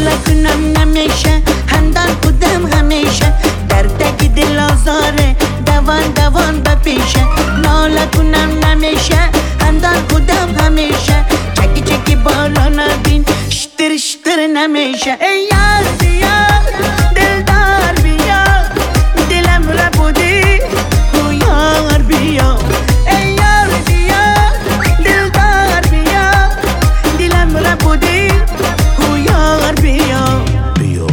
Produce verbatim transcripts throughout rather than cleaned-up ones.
ناله کنم نمیشه همدان بودم همیشه دردگی دل آزاره دوان دوان بپیشه ناله کنم نمیشه همدان بودم همیشه چکی چکی بالا نبین شتر شتر نمیشه ای یار بیا دلدار بیا دلم را بودی او یار بیا ای یار بیا دلدار بیا دلم را بودی او یار بیا بیا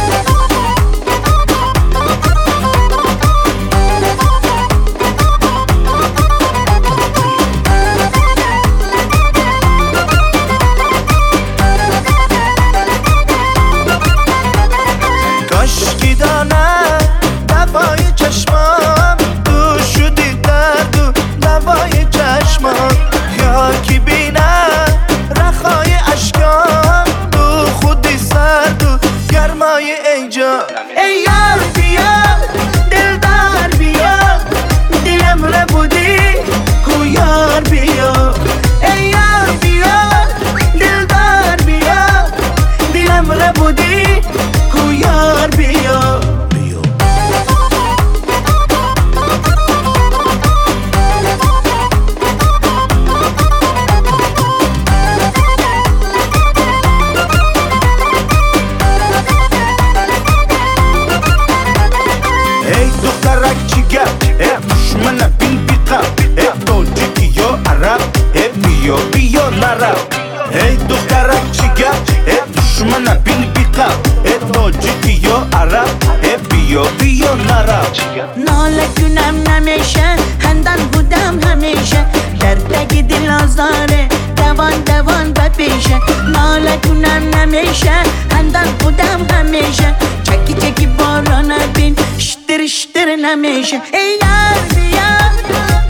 کاشکی دانه دوای چشمام تو شدی درد و دوای چشمام یا کی بینه رخای اشکام تو خودی سرد و گرمای اینجا ای یار بیا دلدار بیا دلم را بودی کو یار بیا ای یار بیا دلدار بیا دلم را بودی کو یار بیا بیا ای دخترک چیگر ای دشمن بین بیقم ای تاجیکی یا عرب ای بیا بیا نرم ای دخترک چیگر ای دشمن بین بیقم ای تاجیکی یا عرب ای بیا بیا نرم ناله کنم نمیشه خندان بودم همیشه دردگی دل آزاره دوان دوان بپیشه ناله کنم نمیشه خندان بودم همیشه چکی چکی بالا نبین شتر شتر نمیشه ای یار بیا